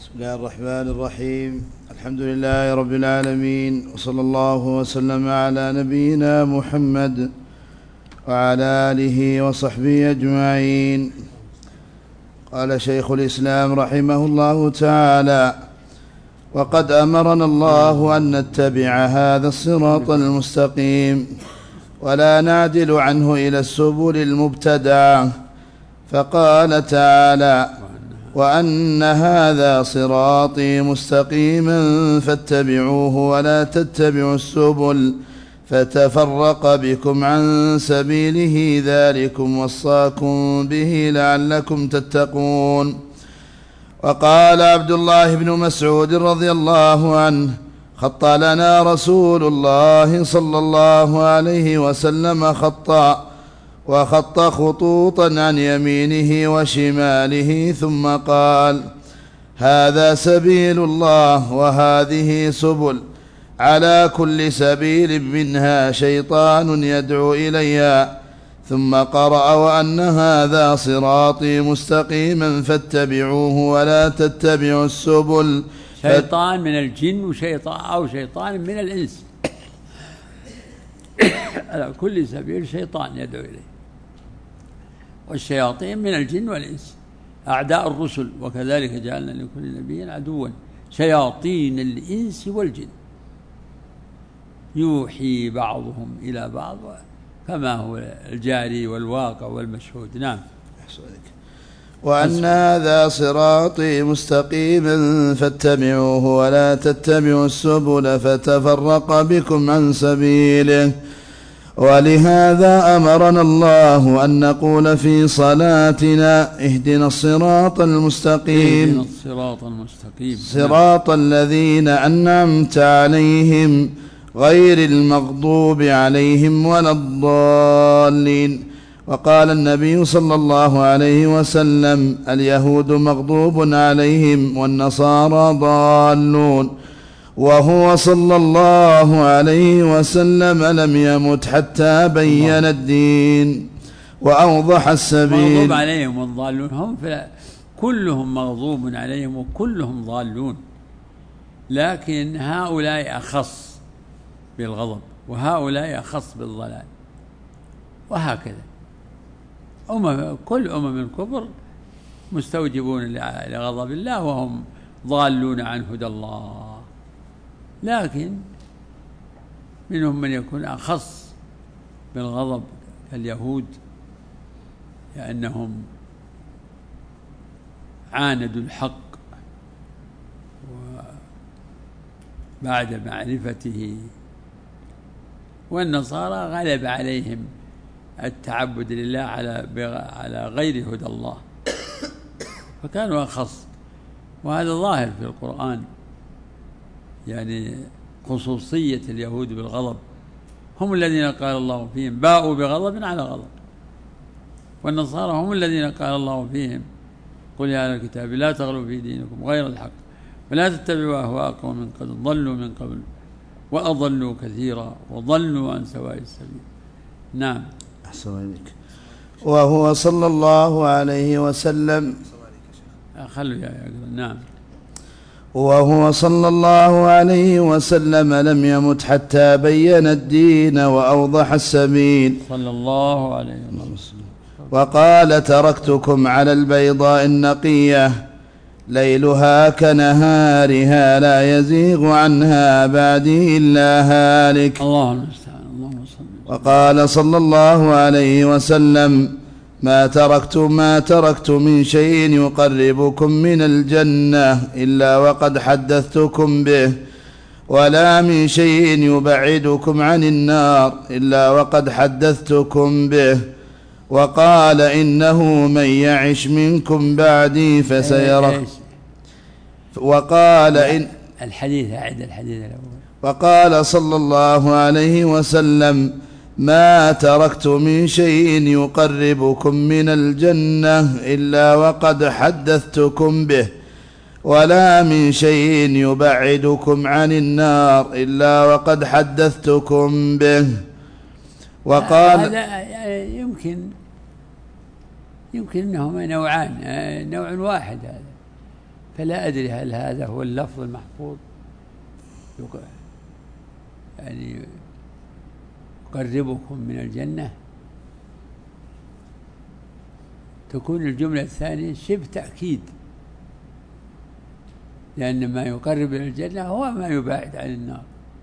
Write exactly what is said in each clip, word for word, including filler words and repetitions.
بسم الله الرحمن الرحيم. الحمد لله رب العالمين، وصلى الله وسلم على نبينا محمد وعلى آله وصحبه أجمعين. قال شيخ الإسلام رحمه الله تعالى: وقد أمرنا الله أن نتبع هذا الصراط المستقيم ولا نعدل عنه إلى السبل المبتدعة، فقال تعالى: وأن هذا صراطي مستقيما فاتبعوه ولا تتبعوا السبل فتفرق بكم عن سبيله، ذلكم وصاكم به لعلكم تتقون. وقال عبد الله بن مسعود رضي الله عنه: خط لنا رسول الله صلى الله عليه وسلم خطا، وخط خطوطا عن يمينه وشماله، ثم قال: هذا سبيل الله وهذه سبل، على كل سبيل منها شيطان يدعو إليها، ثم قرأ: وأن هذا صراطي مستقيما فاتبعوه ولا تتبعوا السبل. شيطان من الجن وشيطان أو شيطان من الإنس على كل سبيل شيطان يدعو إليه، والشياطين من الجن والإنس أعداء الرسل، وكذلك جعلنا لكل نبي عدوا شياطين الإنس والجن يوحي بعضهم إلى بعض كما هو الجاري والواقع والمشهود. نعم. وأن هذا صراطي مستقيما فاتبعوه ولا تتبعوا السبل فتفرق بكم عن سبيله. ولهذا أمرنا الله أن نقول في صلاتنا: اهدنا الصراط المستقيم، اهدنا الصراط المستقيم، صراط الذين أنعمت عليهم غير المغضوب عليهم ولا الضالين. وقال النبي صلى الله عليه وسلم: اليهود مغضوب عليهم والنصارى ضالون. وهو صلى الله عليه وسلم لم يمت حتى بين الدين وأوضح السبيل. مغضوب عليهم والضالون هم كلهم مغضوب عليهم وكلهم ضالون، لكن هؤلاء أخص بالغضب وهؤلاء أخص بالضلال، وهكذا أمم كل أمم الكفر مستوجبون لغضب الله وهم ضالون عن هدى الله، لكن منهم من يكون أخص بالغضب كاليهود، لأنهم عاندوا الحق وبعد معرفته، والنصارى غلب عليهم التعبد لله على على غير هدى الله، فكانوا أخص. وهذا ظاهر في القرآن، يعني خصوصية اليهود بالغضب، هم الذين قال الله فيهم باءوا بغضب على غضب، والنصارى هم الذين قال الله فيهم: قل يا أهل الكتاب لا تغلوا في دينكم غير الحق ولا تتبعوا أهواء قوم من قد ضلوا من قبل وأضلوا كثيرا وضلوا عن سواء السبيل. نعم. أحسن إليك. وهو صلى الله عليه وسلم خلوا يا يقرأ. نعم. وهو صلى الله عليه وسلم لم يمت حتى بين الدين وأوضح السبيل صلى الله عليه وسلم. وقال: تركتكم على البيضاء النقية ليلها كنهارها لا يزيغ عنها بعدي إلا هالك. الله المستعان. اللهم صل. وقال صلى الله عليه وسلم: ما تركت ما تركت من شيء يقربكم من الجنة إلا وقد حدثتكم به، ولا من شيء يبعدكم عن النار إلا وقد حدثتكم به. وقال: إنه من يعش منكم بعدي فسيرى. وقال إن الحديث أعد الحديث الأول. وقال صلى الله عليه وسلم: ما تركت من شيء يقربكم من الجنة إلا وقد حدثتكم به، ولا من شيء يبعدكم عن النار إلا وقد حدثتكم به. وقال: هذا يمكن يمكن أنهما نوعان، نوع واحد هذا، فلا أدري هل هذا هو اللفظ المحفوظ يعني يقربكم من الجنة، تكون الجملة الثانية شبه تأكيد، لأن ما يقرب إلى الجنة هو ما يباعد عن النار.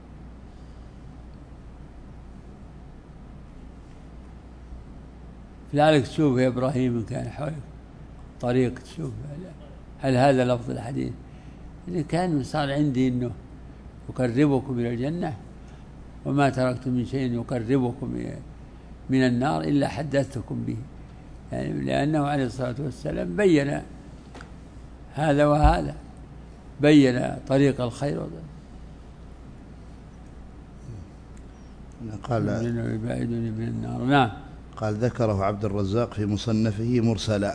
لذلك تشوف يا إبراهيم إن كان حولك طريق تشوف هل هذا لفظ الحديث. إذا كان صار عندي إنه يقربكم إلى الجنة وما تركت من شيء يقربكم من النار إلا حدثتكم به، يعني لأنه عليه الصلاة والسلام بين هذا وهذا، بين طريق الخير قال يبعدني من النار. نعم. قال ذكره عبد الرزاق في مصنفه مرسلا.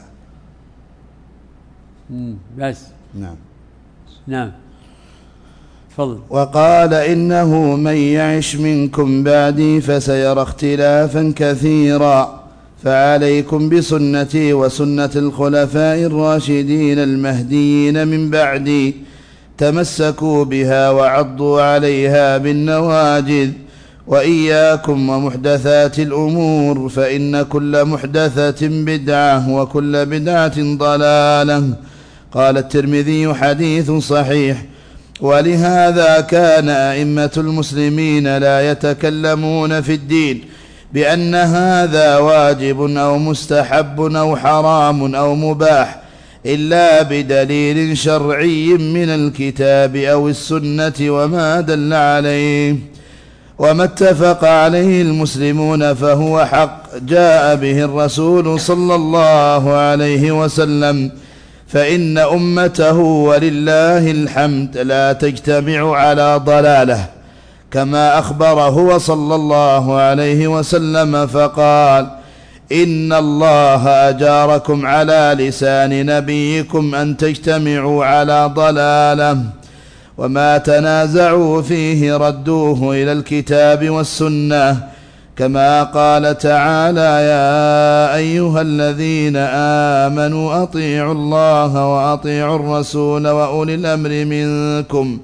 بس. نعم. نعم. فضل. وقال إنه من يعش منكم بعدي فسيرى اختلافا كثيرا، فعليكم بسنتي وسنة الخلفاء الراشدين المهديين من بعدي، تمسكوا بها وعضوا عليها بالنواجذ، وإياكم ومحدثات الأمور، فإن كل محدثة بدعة وكل بدعة ضلالة. قال الترمذي حديث صحيح. ولهذا كان أئمة المسلمين لا يتكلمون في الدين بأن هذا واجب أو مستحب أو حرام أو مباح إلا بدليل شرعي من الكتاب أو السنة وما دل عليه، وما اتفق عليه المسلمون فهو حق جاء به الرسول صلى الله عليه وسلم، فإن أمته ولله الحمد لا تجتمع على ضلاله، كما أخبر هو صلى الله عليه وسلم فقال: إن الله أجاركم على لسان نبيكم أن تجتمعوا على ضلاله، وما تنازعوا فيه ردوه إلى الكتاب والسنة، كما قال تعالى: يا أيها الذين آمنوا أطيعوا الله وأطيعوا الرسول وأولي الأمر منكم،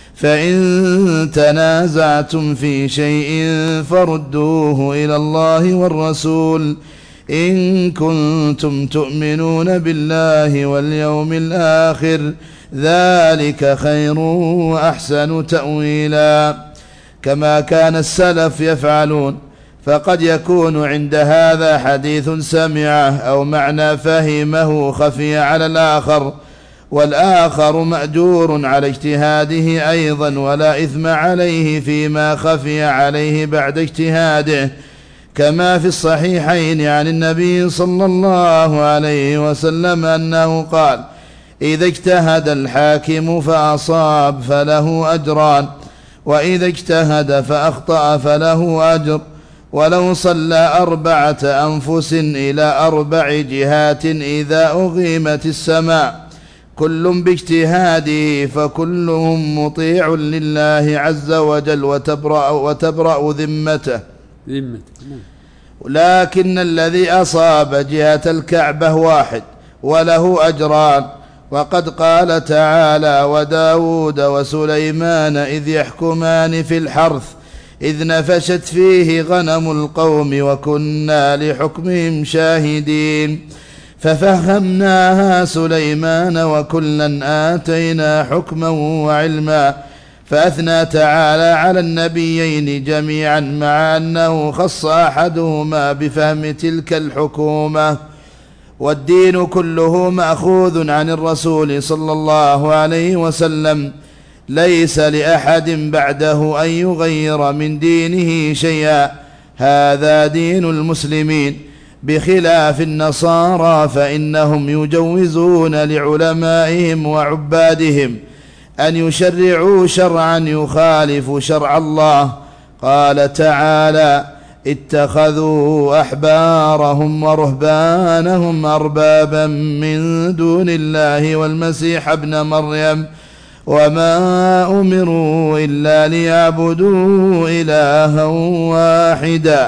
فإن تنازعتم في شيء فردوه إلى الله والرسول إن كنتم تؤمنون بالله واليوم الآخر، ذلك خير وأحسن تأويلا. كما كان السلف يفعلون. فقد يكون عند هذا حديث سمعه أو معنى فهمه خفي على الآخر، والآخر مأجور على اجتهاده أيضا، ولا إثم عليه فيما خفي عليه بعد اجتهاده، كما في الصحيحين عن النبي صلى الله عليه وسلم أنه قال: إذا اجتهد الحاكم فأصاب فله أجران، وإذا اجتهد فأخطأ فله أجر، ولو صلى أربعة أنفس إلى أربع جهات إذا أغيمت السماء كل باجتهاده فكلهم مطيع لله عز وجل وتبرأ, وتبرأ ذمته. لكن الذي أصاب جهة الكعبة واحد وله أجران، وقد قال تعالى: وداود وسليمان إذ يحكمان في الحرث إذ نفشت فيه غنم القوم وكنا لحكمهم شاهدين، ففهمناها سليمان وكلا آتينا حكما وعلما. فأثنى تعالى على النبيين جميعا مع أنه خص أحدهما بفهم تلك الحكومة. والدين كله مأخوذ عن الرسول صلى الله عليه وسلم، ليس لأحد بعده أن يغير من دينه شيئا، هذا دين المسلمين، بخلاف النصارى فإنهم يجوزون لعلمائهم وعبادهم أن يشرعوا شرعا يخالف شرع الله. قال تعالى: اتخذوا أحبارهم ورهبانهم أربابا من دون الله والمسيح ابن مريم وما أمروا إلا ليعبدوا إلها واحدا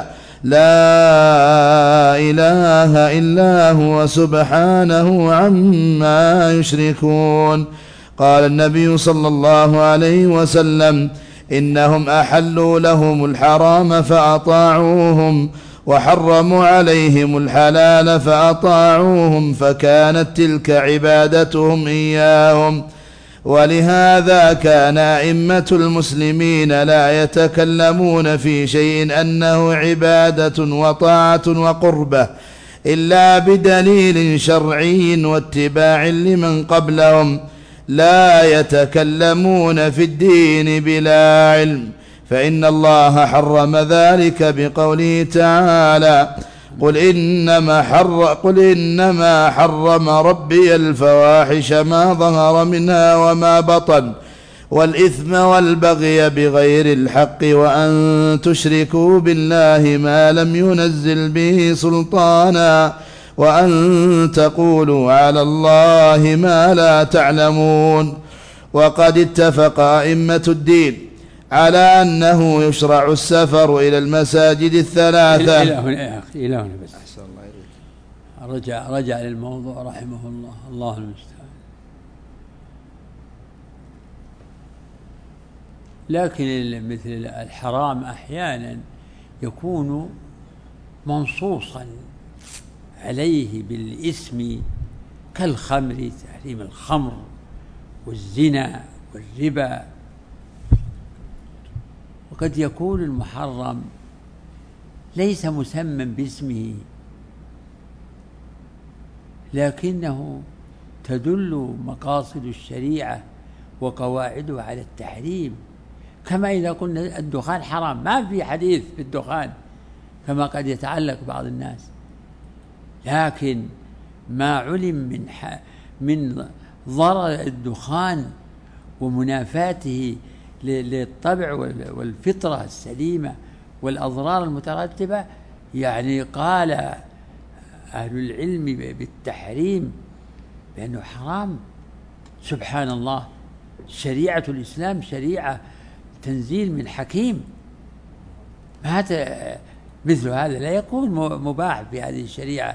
لا إله إلا هو سبحانه عما يشركون. قال النبي صلى الله عليه وسلم: إنهم أحلوا لهم الحرام فأطاعوهم، وحرموا عليهم الحلال فأطاعوهم، فكانت تلك عبادتهم إياهم. ولهذا كان أئمة المسلمين لا يتكلمون في شيء أنه عبادة وطاعة وقربة إلا بدليل شرعي واتباع لمن قبلهم، لا يتكلمون في الدين بلا علم، فإن الله حرم ذلك بقوله تعالى: قل إنما, حر قل إنما حرم ربي الفواحش ما ظهر منها وما بطن والإثم والبغي بغير الحق وأن تشركوا بالله ما لم ينزل به سلطانا وأن تقولوا على الله ما لا تعلمون. وقد اتفق أئمة الدين على أنه يشرع السفر إلى المساجد الثلاثة. إلى هنا يا أخي، إلى هنا بس. رجع رجع للموضوع رحمه الله. الله المستعان. لكن مثل الحرام أحيانا يكون منصوصا عليه بالاسم كالخمر، تحريم الخمر والزنا والربا. وقد يكون المحرم ليس مسمى باسمه، لكنه تدل مقاصد الشريعة وقواعده على التحريم. كما إذا قلنا الدخان حرام، ما في حديث في الدخان كما قد يتعلق بعض الناس، لكن ما علم من من ضرر الدخان ومنافاته للطبع والفطرة السليمة والأضرار المترتبة، يعني قال أهل العلم بالتحريم بأنه حرام. سبحان الله، شريعة الإسلام شريعة تنزيل من حكيم، هذا مثل هذا لا يكون مباح في هذه الشريعة.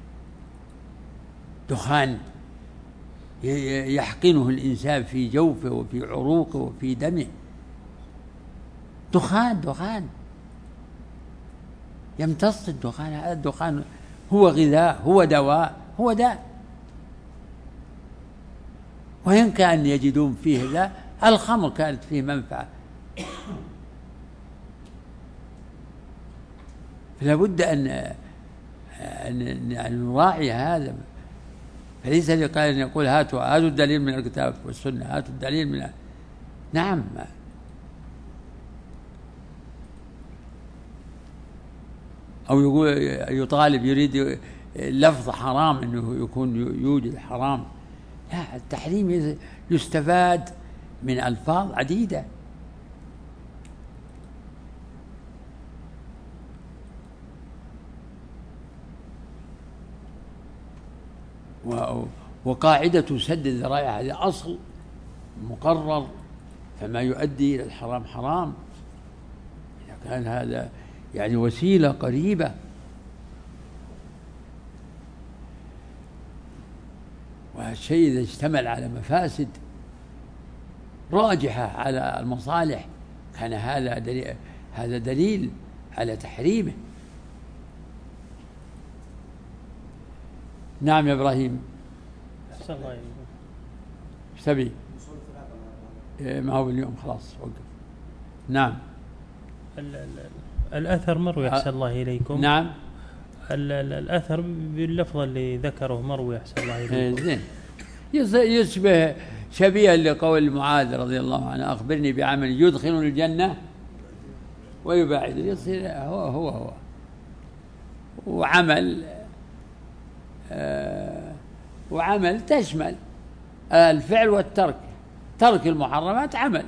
دخان يحقنه الإنسان في جوفه وفي عروقه وفي دمه، دخان دخان يمتص الدخان. هذا الدخان هو غذاء، هو دواء، هو داء. وإن كان يجدون فيه لا، الخمر كانت فيه منفعة. فلا بد أن أن نراعي هذا. فليس اللي قال أن يقول هاتوا هاتوا الدليل من الكتاب والسنة، هاتوا الدليل من نعم. أو يقول يطالب يريد لفظ حرام أنه يكون يوجد حرام. لا، التحريم يستفاد من ألفاظ عديدة. وقاعدة سد الذرائع هذا أصل مقرر، فما يؤدي إلى الحرام حرام. إذا كان هذا يعني وسيلة قريبة، والشيء إذا اشتمل على مفاسد راجحة على المصالح كان هذا دليل، هذا دليل على تحريمه. نعم يا إبراهيم. أحسن الله إليكم. ايش تبي؟ ما هو اليوم خلاص وقف. نعم. ال ال الأثر مروي أحسن الله إليكم. نعم. ال ال الأثر باللفظ اللي ذكره مروي أحسن الله إليكم. زين. يشبه شبيه لقول معاذ رضي الله عنه: أخبرني بعمل يدخلني الجنة ويباعد. يصير هو هو هو وعمل آه وعمل تشمل الفعل والترك. ترك المحرمات عمل،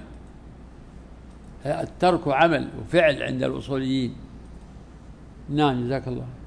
الترك عمل وفعل عند الأصوليين. نعم جزاك الله.